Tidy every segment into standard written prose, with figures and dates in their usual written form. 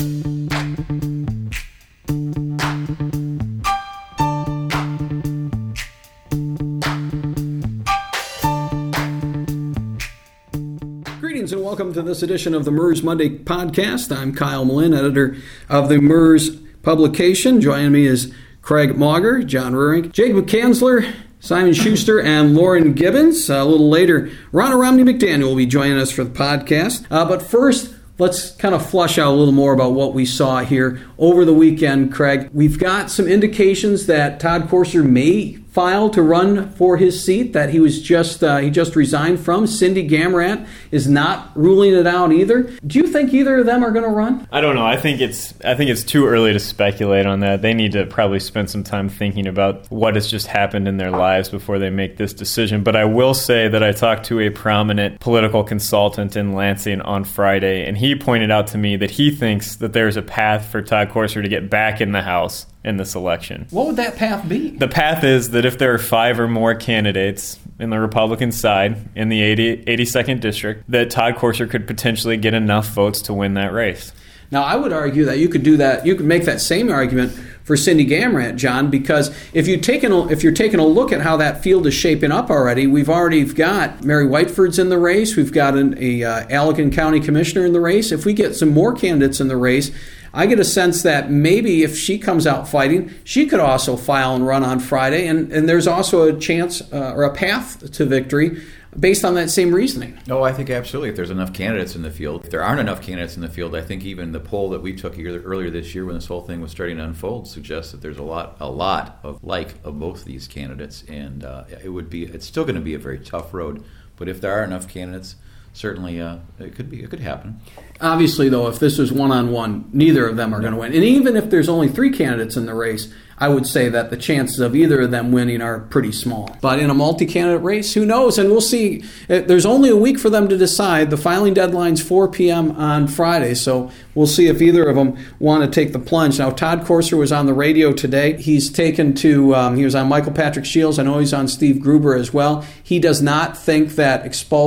Greetings and welcome to this edition of the MERS Monday podcast. I'm Kyle Malin, editor of the MERS publication. Joining me is Craig Mauger, John Rurink, Jake McCansler, Simon Schuster, and Lauren Gibbons. A little later, Ronna Romney-McDaniel will be joining us for the podcast. But first, let's kind of flush out a little more about what we saw here over the weekend, Craig. We've got some indications that Todd Courser may file to run for his seat that he just resigned from. Cindy Gamrat is not ruling it out either. Do you think either of them are going to run? I don't know. I think it's too early to speculate on that. They need to probably spend some time thinking about what has just happened in their lives before they make this decision. But I will say that I talked to a prominent political consultant in Lansing on Friday, and he pointed out to me that he thinks that there's a path for Todd Courser to get back in the House in this election. What would that path be? The path is that if there are 5 or more candidates in the Republican side in the 82nd district, that Todd Courser could potentially get enough votes to win that race. Now, I would argue that you could do that. You could make that same argument for Cindy Gamrat, John, because if you're taking a look at how that field is shaping up already, we've already got Mary Whiteford's in the race. We've got a Allegan County Commissioner in the race. If we get some more candidates in the race, I get a sense that maybe if she comes out fighting, she could also file and run on Friday, and there's also a chance or a path to victory based on that same reasoning. Oh, I think absolutely. If there's enough candidates in the field. If there aren't enough candidates in the field, I think even the poll that we took earlier this year when this whole thing was starting to unfold suggests that there's a lot of both of these candidates, and it's still going to be a very tough road. But if there are enough candidates, certainly it could happen. Obviously, though, if this is one-on-one, neither of them are going to win. And even if there's only 3 candidates in the race, I would say that the chances of either of them winning are pretty small. But in a multi-candidate race, who knows? And we'll see. There's only a week for them to decide. The filing deadline's 4 p.m. on Friday, so we'll see if either of them want to take the plunge. Now, Todd Courser was on the radio today. He's taken to, he was on Michael Patrick Shields. I know he's on Steve Gruber as well. He does not think that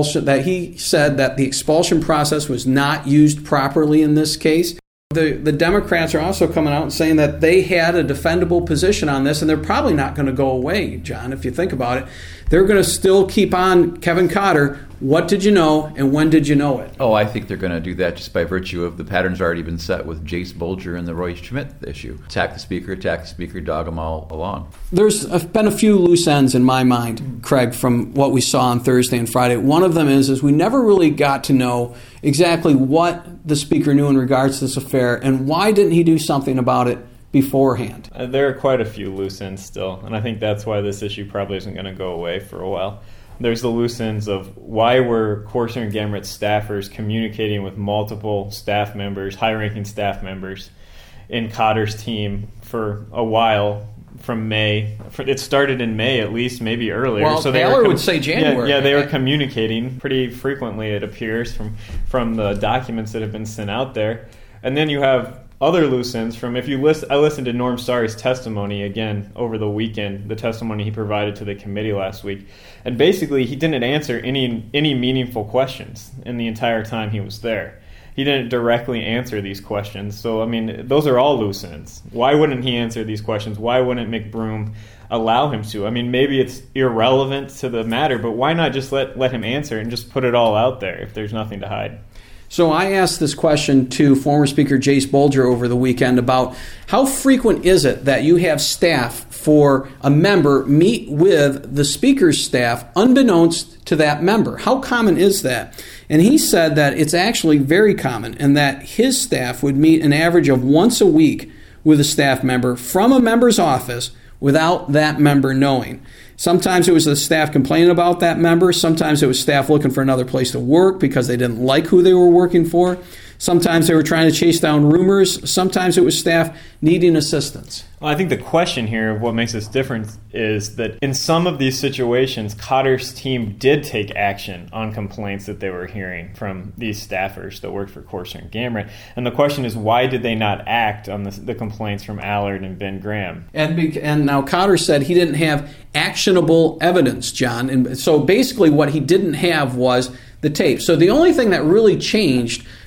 he said that the expulsion process was not used properly in this case. The Democrats are also coming out and saying that they had a defendable position on this, and they're probably not going to go away, John, if you think about it. They're going to still keep on Kevin Cotter. What did you know, and when did you know it? Oh, I think they're going to do that just by virtue of the pattern's already been set with Jace Bolger and the Roy Schmidt issue. Attack the speaker, dog them all along. There's been a few loose ends in my mind, Craig, from what we saw on Thursday and Friday. One of them is we never really got to know exactly what the speaker knew in regards to this affair, and why didn't he do something about it beforehand? There are quite a few loose ends still, and I think that's why this issue probably isn't going to go away for a while. There's the loose ends of why were Courser and Gamrat staffers communicating with multiple staff members, high-ranking staff members, in Cotter's team for a while from May. It started in May at least, maybe earlier. Well, so Baylor would say January. Yeah, they were communicating pretty frequently, it appears, from the documents that have been sent out there. And then you have other loose ends from, I listened to Norm Starry's testimony again over the weekend, the testimony he provided to the committee last week, and basically he didn't answer any meaningful questions in the entire time he was there. He didn't directly answer these questions, so I mean, those are all loose ends. Why wouldn't he answer these questions? Why wouldn't McBroom allow him to? I mean, maybe it's irrelevant to the matter, but why not just let him answer and just put it all out there if there's nothing to hide? So I asked this question to former Speaker Jace Bolger over the weekend about how frequent is it that you have staff for a member meet with the Speaker's staff unbeknownst to that member? How common is that? And he said that it's actually very common, and that his staff would meet an average of once a week with a staff member from a member's office without that member knowing. Sometimes it was the staff complaining about that member. Sometimes it was staff looking for another place to work because they didn't like who they were working for. Sometimes they were trying to chase down rumors. Sometimes it was staff needing assistance. Well, I think the question here of what makes this different is that in some of these situations, Cotter's team did take action on complaints that they were hearing from these staffers that worked for Courser and Gamrat. And the question is, why did they not act on the complaints from Allard and Ben Graham? And now Cotter said he didn't have actionable evidence, John. And so basically what he didn't have was the tape. So the only thing that really changed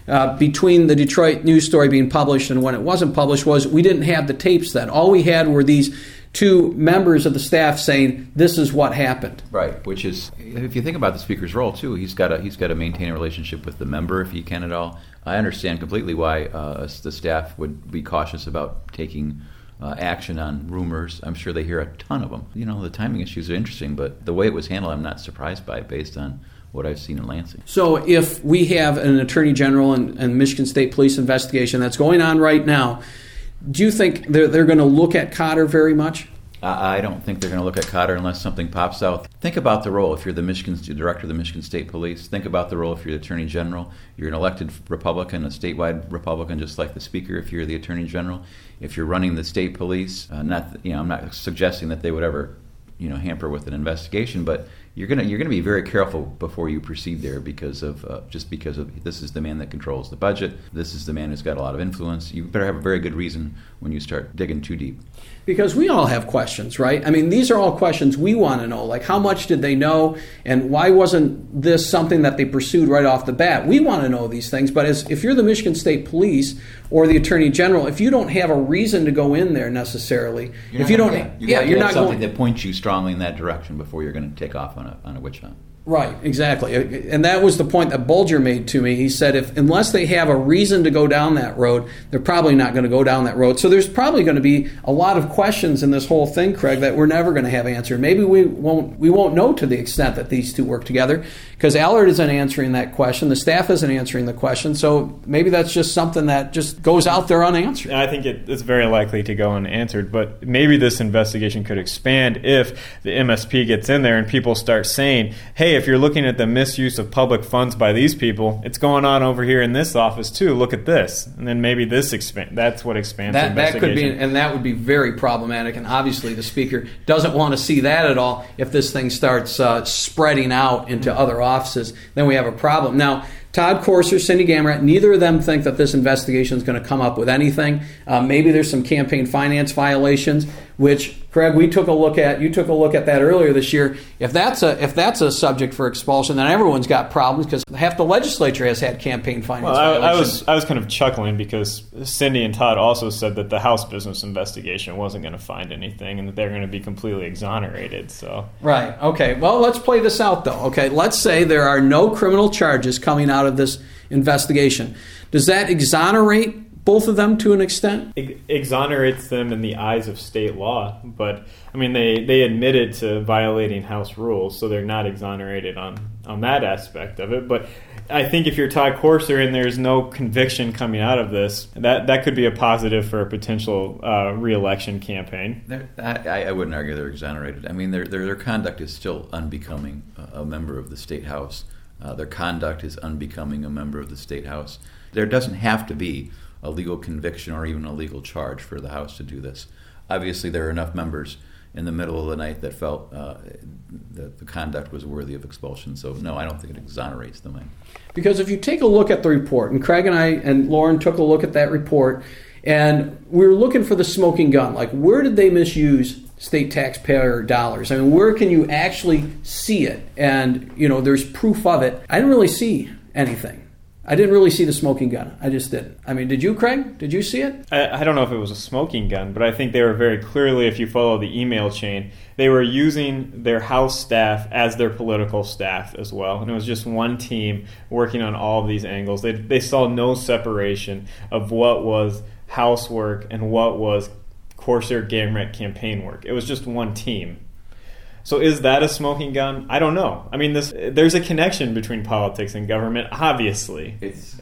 between the Detroit news story being published and when it wasn't published was we didn't have the tapes then. All we had were these two members of the staff saying this is what happened. Right, which is, if you think about the speaker's role too, he's got to maintain a relationship with the member if he can at all. I understand completely why the staff would be cautious about taking action on rumors. I'm sure they hear a ton of them. The timing issues are interesting, but the way it was handled, I'm not surprised by it based on what I've seen in Lansing. So if we have an Attorney General and Michigan State Police investigation that's going on right now, do you think they're going to look at Cotter very much? I don't think they're going to look at Cotter unless something pops out. Think about the role. If you're the director of the Michigan State Police, think about the role if you're the Attorney General. You're an elected Republican, a statewide Republican, just like the Speaker if you're the Attorney General. If you're running the state police, I'm not suggesting that they would ever hamper with an investigation, but you're gonna be very careful before you proceed there because of this is the man that controls the budget. This is the man who's got a lot of influence. You better have a very good reason when you start digging too deep. Because we all have questions, right? I mean, these are all questions we want to know. Like, how much did they know, and why wasn't this something that they pursued right off the bat? We want to know these things, but if you're the Michigan State Police or the Attorney General, if you don't have a reason to go in there necessarily, you're not something that points you strongly in that direction before you're going to take off on a witch hunt. Right, exactly. And that was the point that Bulger made to me. He said unless they have a reason to go down that road, they're probably not going to go down that road. So there's probably going to be a lot of questions in this whole thing, Craig, that we're never going to have answered. Maybe we won't know to the extent that these two work together, because Allard isn't answering that question. The staff isn't answering the question. So maybe that's just something that just goes out there unanswered. I think it's very likely to go unanswered, but maybe this investigation could expand if the MSP gets in there and people start saying, hey, if you're looking at the misuse of public funds by these people, it's going on over here in this office too. Look at this. And then maybe this that's what expands the investigation. That could be, and that would be very problematic. And obviously the Speaker doesn't want to see that at all. If this thing starts spreading out into other offices, then we have a problem. Now, Todd Courser, Cindy Gamrat, neither of them think that this investigation is going to come up with anything. Maybe there's some campaign finance violations, which, Craig, you took a look at that earlier this year. If that's a subject for expulsion, then everyone's got problems because half the legislature has had campaign finance violations. I was kind of chuckling because Cindy and Todd also said that the House business investigation wasn't going to find anything and that they're going to be completely exonerated. So right. Okay. Well, let's play this out, though. Okay. Let's say there are no criminal charges coming out of this investigation. Does that exonerate both of them to an extent? Exonerates them in the eyes of state law, but I mean they admitted to violating House rules, so they're not exonerated on that aspect of it. But I think if you're Todd Courser and there's no conviction coming out of this, that could be a positive for a potential re-election campaign. I wouldn't argue they're exonerated. I mean their conduct is still unbecoming a member of the state house. Their conduct is unbecoming a member of the state house. There doesn't have to be a legal conviction or even a legal charge for the House to do this. Obviously, there are enough members in the middle of the night that felt that the conduct was worthy of expulsion. So, no, I don't think it exonerates them. Because if you take a look at the report, and Craig and I and Lauren took a look at that report, and we were looking for the smoking gun. Like, where did they misuse state taxpayer dollars? I mean, where can you actually see it? And, there's proof of it. I didn't really see anything. I didn't really see the smoking gun. I just didn't. I mean, did you, Craig? Did you see it? I don't know if it was a smoking gun, but I think they were very clearly, if you follow the email chain, they were using their House staff as their political staff as well. And it was just one team working on all of these angles. They saw no separation of what was House work and what was Courser Gamrat campaign work. It was just one team. So is that a smoking gun? I don't know. I mean, there's a connection between politics and government, obviously.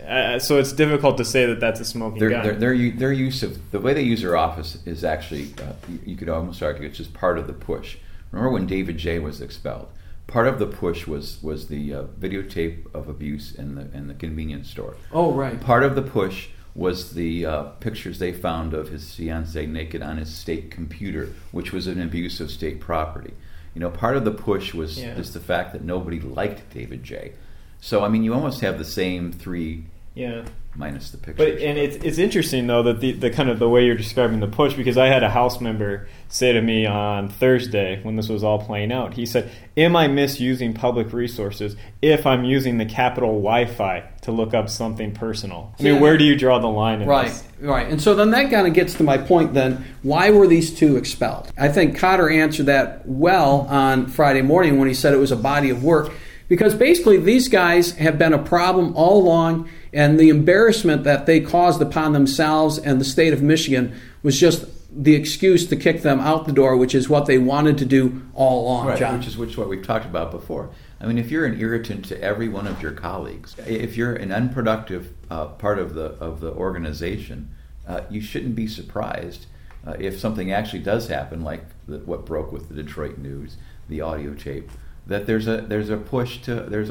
So it's difficult to say that that's a smoking gun. Their use of the way they use their office is actually, you could almost argue, it's just part of the push. Remember when David J. was expelled? Part of the push was the videotape of abuse in the convenience store. Oh, right. Part of the push was the pictures they found of his fiancée naked on his state computer, which was an abuse of state property. Part of the push was just the fact that nobody liked David J. So, I mean, you almost have the same three Yeah. minus the pictures. But and it's interesting though that the kind of the way you're describing the push, because I had a House member say to me on Thursday when this was all playing out, he said, "Am I misusing public resources if I'm using the Capitol Wi-Fi to look up something personal?" I mean, where do you draw the line in Right, this? right. And so then that kind of gets to my point then, why were these two expelled? I think Cotter answered that well on Friday morning when he said it was a body of work, because basically these guys have been a problem all along, and the embarrassment that they caused upon themselves and the state of Michigan was just the excuse to kick them out the door, which is what they wanted to do all along, Right, John. which is what we've talked about before. I mean, if you're an irritant to every one of your colleagues, if you're an unproductive part of the organization, you shouldn't be surprised if something actually does happen, like what broke with the Detroit News, the audio tape. That there's a push to there's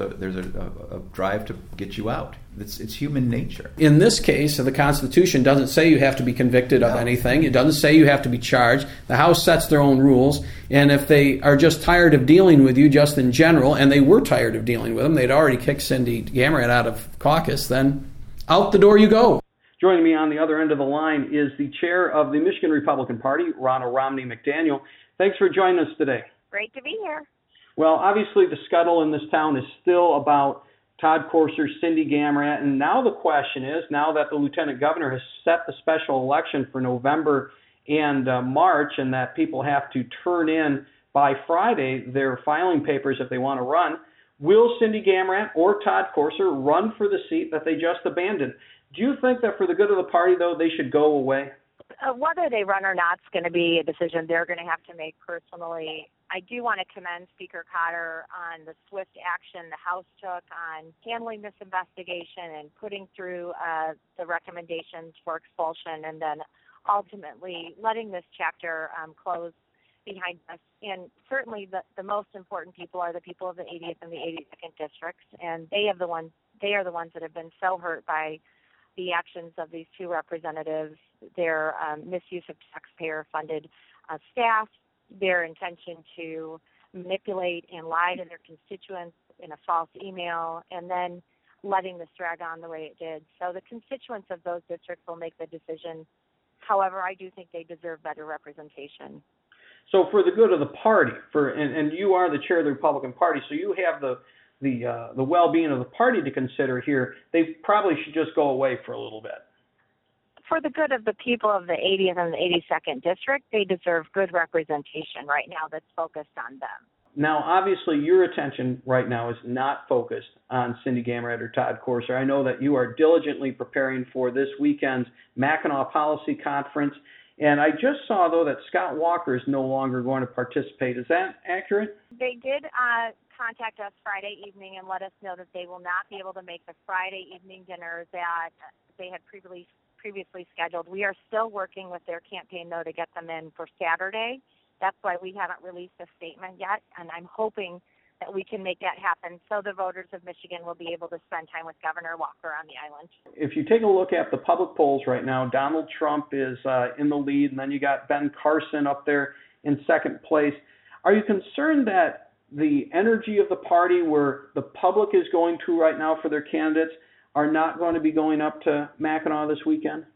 a drive to get you out. It's human nature. In this case, the Constitution doesn't say you have to be convicted of anything. It doesn't say you have to be charged. The House sets their own rules, and if they are just tired of dealing with you just in general, and they were tired of dealing with them, they'd already kicked Cindy Gamrat out of caucus, then out the door you go. Joining me on the other end of the line is the chair of the Michigan Republican Party, Ronald Romney McDaniel. Thanks for joining us today. Great to be here. Well, obviously the scuttle in this town is still about Todd Courser, Cindy Gamrat, and now the question is, now that the lieutenant governor has set the special election for November and March, and that people have to turn in by Friday their filing papers if they want to run, will Cindy Gamrat or Todd Courser run for the seat that they just abandoned? Do you think that for the good of the party, though, they should go away? Whether they run or not is going to be a decision they're going to have to make personally. I do want to commend Speaker Cotter on the swift action the House took on handling this investigation and putting through the recommendations for expulsion, and then ultimately letting this chapter close behind us. And certainly the most important people are the people of the 80th and the 82nd districts, and they are the ones that have been so hurt by the actions of these two representatives, their misuse of taxpayer-funded staff, their intention to manipulate and lie to their constituents in a false email, and then letting this drag on the way it did. So the constituents of those districts will make the decision. However, I do think they deserve better representation. So for the good of the party, and you are the chair of the Republican Party, so you have the well-being of the party to consider here, they probably should just go away for a little bit. For the good of the people of the 80th and the 82nd district, they deserve good representation right now that's focused on them. Now, obviously, your attention right now is not focused on Cindy Gamrat or Todd Courser. I know that you are diligently preparing for this weekend's Mackinac Policy Conference, and I just saw, though, that Scott Walker is no longer going to participate. Is that accurate? They did contact us Friday evening and let us know that they will not be able to make the Friday evening dinner that they had previously scheduled. We are still working with their campaign, though, to get them in for Saturday. That's why we haven't released a statement yet, and I'm hoping that we can make that happen so the voters of Michigan will be able to spend time with Governor Walker on the island. If you take a look at the public polls right now, Donald Trump is in the lead, and then you got Ben Carson up there in second place. Are you concerned that the energy of the party, where the public is going to right now for their candidates, are not going to be going up to Mackinac this weekend?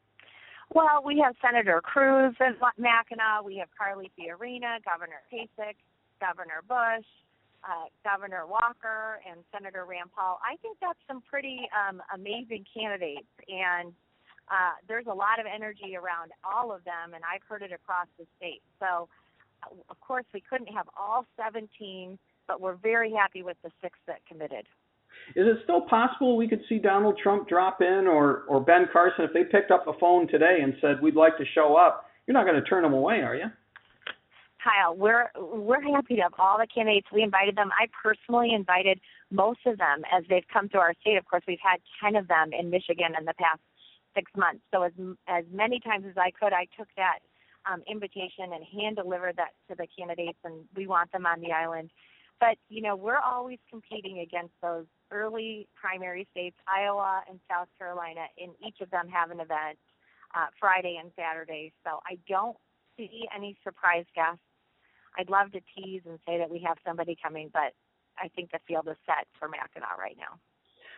Well, we have Senator Cruz in Mackinac. We have Carly Fiorina, Governor Kasich, Governor Bush, Governor Walker, and Senator Rand Paul. I think that's some pretty amazing candidates, and there's a lot of energy around all of them, and I've heard it across the state. So, of course, we couldn't have all 17, but we're very happy with the 6 that committed. Is it still possible we could see Donald Trump drop in, or Ben Carson, if they picked up the phone today and said, we'd like to show up? You're not going to turn them away, are you? Kyle, we're happy to have all the candidates. We invited them. I personally invited most of them as they've come to our state. Of course, we've had 10 of them in Michigan in the past 6 months. So as many times as I could, I took that invitation and hand-delivered that to the candidates, and we want them on the island. But, you know, we're always competing against those early primary states, Iowa and South Carolina, and each of them have an event Friday and Saturday. So I don't see any surprise guests. I'd love to tease and say that we have somebody coming, but I think the field is set for Mackinac right now.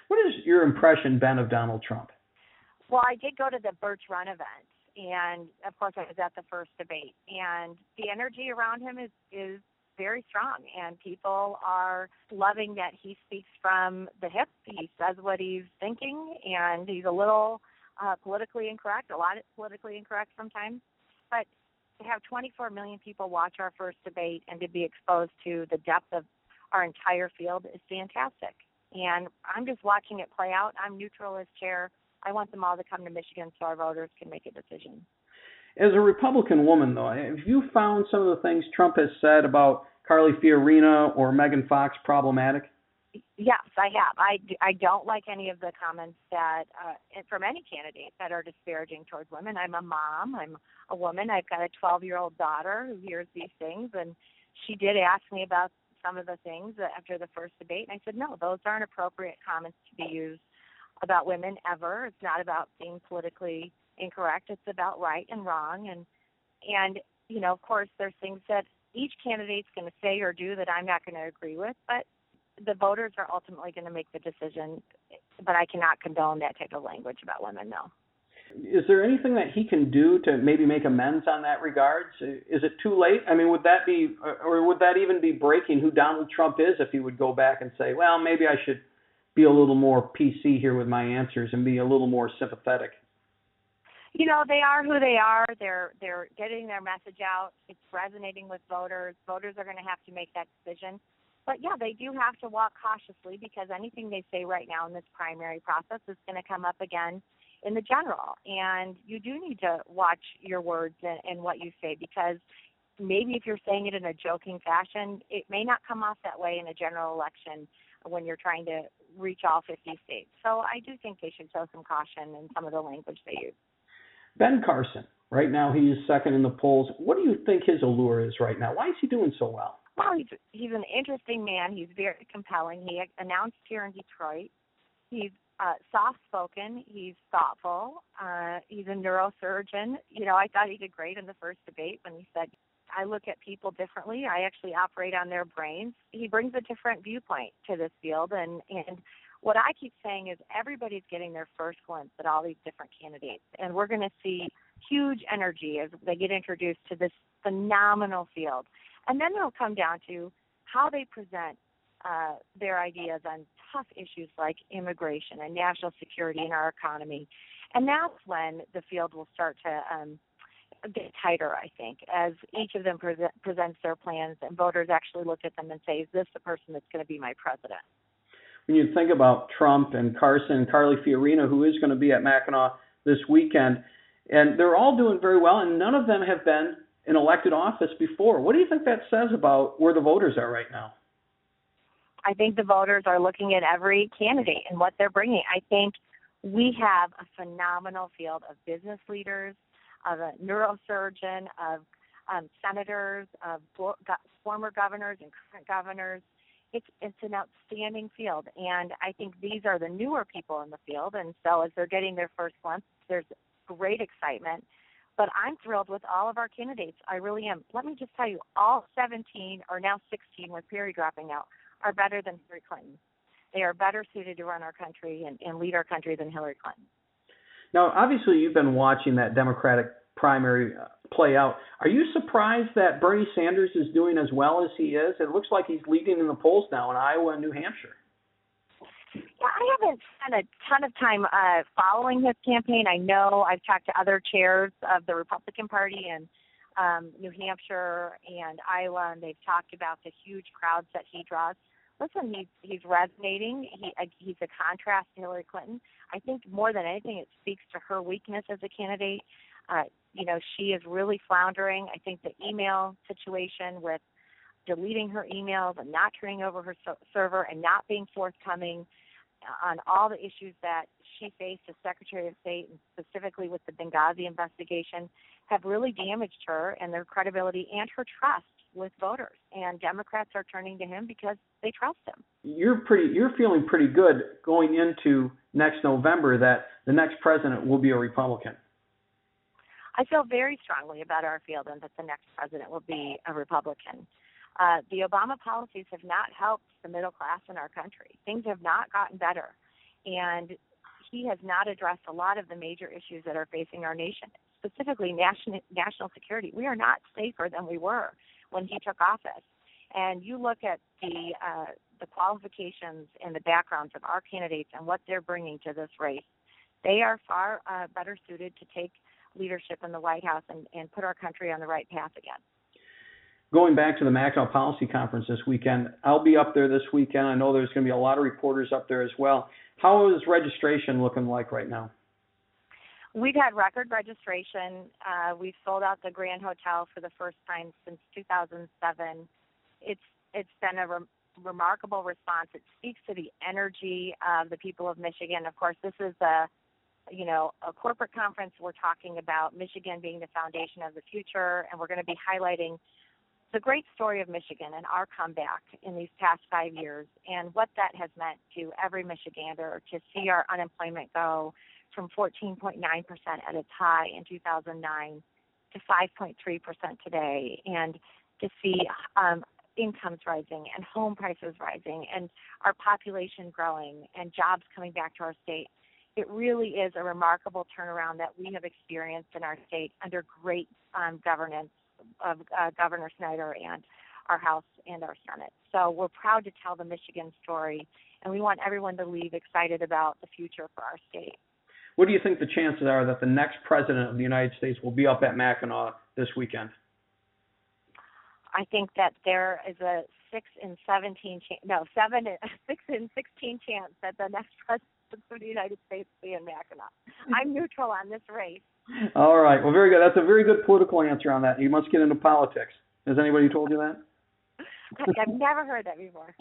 What has your impression been of Donald Trump? Well, I did go to the Birch Run event, and of course I was at the first debate, and the energy around him is very strong, and people are loving that he speaks from the hip. He says what he's thinking, and he's a little politically incorrect, a lot of politically incorrect sometimes, but to have 24 million people watch our first debate and to be exposed to the depth of our entire field is fantastic. And I'm just watching it play out. I'm neutral as chair. I want them all to come to Michigan so our voters can make a decision. As a Republican woman, though, have you found some of the things Trump has said about Carly Fiorina or Megan Fox problematic? Yes, I have. I don't like any of the comments that from any candidate that are disparaging towards women. I'm a mom. I'm a woman. I've got a 12-year-old daughter who hears these things, and she did ask me about some of the things after the first debate, and I said, no, those aren't appropriate comments to be used about women ever. It's not about being politically incorrect. It's about right and wrong, and you know, of course, there's things that each candidate's going to say or do that I'm not going to agree with, but the voters are ultimately going to make the decision, but I cannot condone that type of language about women, no. Is there anything that he can do to maybe make amends on that regard? Is it too late? I mean, would that be, or would that even be breaking who Donald Trump is if he would go back and say, well, maybe I should be a little more PC here with my answers and be a little more sympathetic? You know, they are who they are. They're getting their message out. It's resonating with voters. Voters are going to have to make that decision. But, yeah, they do have to walk cautiously because anything they say right now in this primary process is going to come up again in the general. And you do need to watch your words and what you say because maybe if you're saying it in a joking fashion, it may not come off that way in a general election when you're trying to reach all 50 states. So I do think they should show some caution in some of the language they use. Ben Carson, right now he is second in the polls. What do you think his allure is right now? Why is he doing so well? Well, he's an interesting man. He's very compelling. He announced here in Detroit. He's soft-spoken. He's thoughtful. He's a neurosurgeon. You know, I thought he did great in the first debate when he said, I look at people differently. I actually operate on their brains. He brings a different viewpoint to this field. And what I keep saying is everybody's getting their first glimpse at all these different candidates. And we're going to see huge energy as they get introduced to this phenomenal field. And then it'll come down to how they present their ideas on tough issues like immigration and national security in our economy. And that's when the field will start to get tighter, I think, as each of them presents their plans and voters actually look at them and say, is this the person that's going to be my president? When you think about Trump and Carson and Carly Fiorina, who is going to be at Mackinac this weekend, and they're all doing very well, and none of them have been in elected office before. What do you think that says about where the voters are right now? I think the voters are looking at every candidate and what they're bringing. I think we have a phenomenal field of business leaders, of a neurosurgeon, of senators, of former governors and current governors. It's an outstanding field, and I think these are the newer people in the field, and so as they're getting their first glimpse, there's great excitement. But I'm thrilled with all of our candidates. I really am. Let me just tell you, all 17, or now 16 with Perry dropping out, are better than Hillary Clinton. They are better suited to run our country and lead our country than Hillary Clinton. Now, obviously, you've been watching that Democratic primary play out. Are you surprised that Bernie Sanders is doing as well as he is? It looks like he's leading in the polls now in Iowa and New Hampshire. Yeah, I haven't spent a ton of time following his campaign. I know I've talked to other chairs of the Republican Party in New Hampshire and Iowa, and they've talked about the huge crowds that he draws. Listen, he's resonating. He's a contrast to Hillary Clinton. I think more than anything, it speaks to her weakness as a candidate. You know, she is really floundering. I think the email situation with deleting her emails and not turning over her server and not being forthcoming on all the issues that she faced as Secretary of State, and specifically with the Benghazi investigation, have really damaged her and their credibility and her trust with voters. And Democrats are turning to him because they trust him. You're feeling pretty good going into next November that the next president will be a Republican. I feel very strongly about our field and that the next president will be a Republican. The Obama policies have not helped the middle class in our country. Things have not gotten better. And he has not addressed a lot of the major issues that are facing our nation, specifically national security. We are not safer than we were when he took office. And you look at the qualifications and the backgrounds of our candidates and what they're bringing to this race. They are far better suited to take leadership in the White House and put our country on the right path again. Going back to the Mackinac Policy Conference this weekend, I'll be up there this weekend. I know there's going to be a lot of reporters up there as well. How is registration looking like right now? We've had record registration. We've sold out the Grand Hotel for the first time since 2007. It's been a remarkable response. It speaks to the energy of the people of Michigan. Of course, this is a corporate conference. We're talking about Michigan being the foundation of the future, and we're going to be highlighting the great story of Michigan and our comeback in these past 5 years and what that has meant to every Michigander to see our unemployment go from 14.9% at its high in 2009 to 5.3% today, and to see incomes rising and home prices rising and our population growing and jobs coming back to our state. It really is a remarkable turnaround that we have experienced in our state under great governance of Governor Snyder and our House and our Senate. So we're proud to tell the Michigan story, and we want everyone to leave excited about the future for our state. What do you think the chances are that the next president of the United States will be up at Mackinac this weekend? I think that there is a 6 in 16 chance that the next president of the United States will be in Mackinac. I'm neutral on this race. All right. Well, very good. That's a very good political answer on that. You must get into politics. Has anybody told you that? I've never heard that before.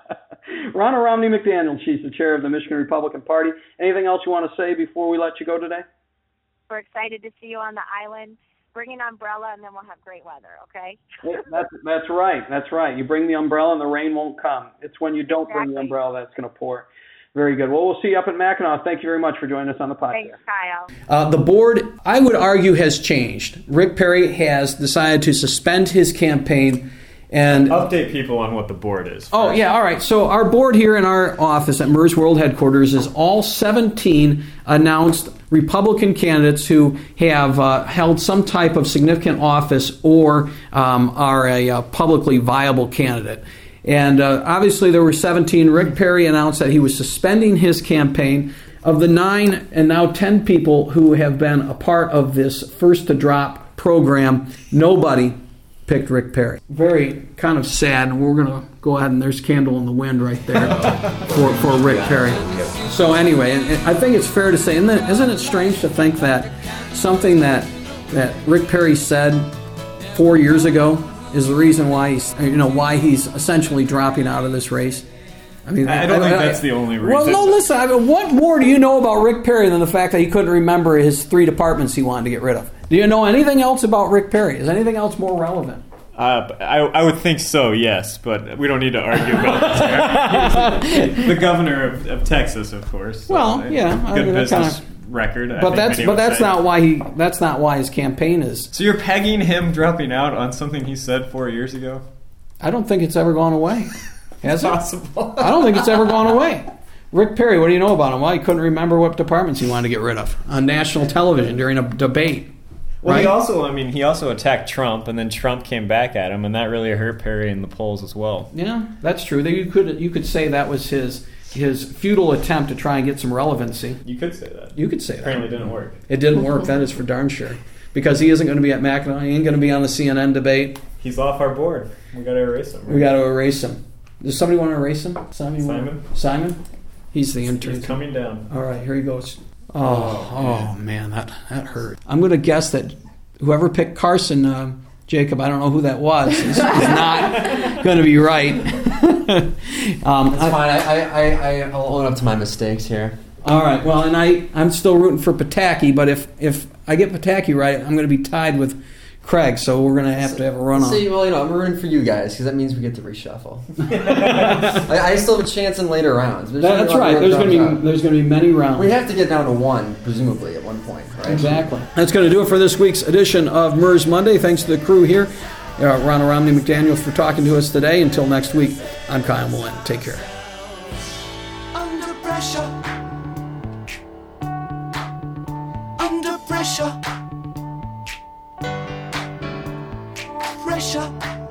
Ronna Romney McDaniel, she's the chair of the Michigan Republican Party. Anything else you want to say before we let you go today? We're excited to see you on the island. Bring an umbrella, and then we'll have great weather, okay? That's right. That's right. You bring the umbrella, and the rain won't come. It's when you don't bring the umbrella that's going to pour. Very good. Well, we'll see you up at Mackinac. Thank you very much for joining us on the podcast. Thanks, Kyle. The board, I would argue, has changed. Rick Perry has decided to suspend his campaign. And update people on what the board is. Oh, yeah, all right. So our board here in our office at MERS World Headquarters is all 17 announced Republican candidates who have held some type of significant office or are a publicly viable candidate. And obviously there were 17. Rick Perry announced that he was suspending his campaign. Of the 9 and now 10 people who have been a part of this First to Drop program, nobody picked Rick Perry. Very kind of sad. We're going to go ahead and there's Candle in the Wind right there for Rick Perry. So anyway, I think it's fair to say, isn't it strange to think that something that Rick Perry said 4 years ago is the reason why he's essentially dropping out of this race? I mean, I don't think that's the only reason. Well, no, listen, what more do you know about Rick Perry than the fact that he couldn't remember his 3 departments he wanted to get rid of? Do you know anything else about Rick Perry? Is anything else more relevant? I would think so, yes, but we don't need to argue about that. The governor of Texas, of course. So well, yeah, good business record. But that's not why his campaign is. So you're pegging him dropping out on something he said 4 years ago? I don't think it's ever gone away. Has it? Possible. I don't think it's ever gone away. Rick Perry, what do you know about him? Well, he couldn't remember what departments he wanted to get rid of on national television during a debate. Well, right? he also attacked Trump, and then Trump came back at him, and that really hurt Perry in the polls as well. Yeah, that's true. You could say that was his futile attempt to try and get some relevancy. You could say that. You could say Apparently that. It didn't work. It didn't work, that is for darn sure. Because he isn't going to be at Mackinac. He ain't going to be on the CNN debate. He's off our board. We got to erase him. Right? We got to erase him. Does somebody want to erase him? Simon? He's the intern. He's coming down. All right, here he goes. Oh man, that hurt. I'm going to guess that whoever picked Carson, Jacob, I don't know who that was, is not going to be right. That's fine. I'll own up to my mistakes here. All right. Well, and I'm still rooting for Pataki, but if I get Pataki right, I'm going to be tied with Craig, so we're going to have a runoff. See, well, I'm rooting for you guys because that means we get to reshuffle. I still have a chance in later rounds. That's right. There's going to be many rounds. We have to get down to 1, presumably, at one point, right? Exactly. That's going to do it for this week's edition of MERS Monday. Thanks to the crew here, Ronna Romney McDaniel, for talking to us today. Until next week, I'm Kyle Mullen. Take care. Under pressure. Pressure. Pressure.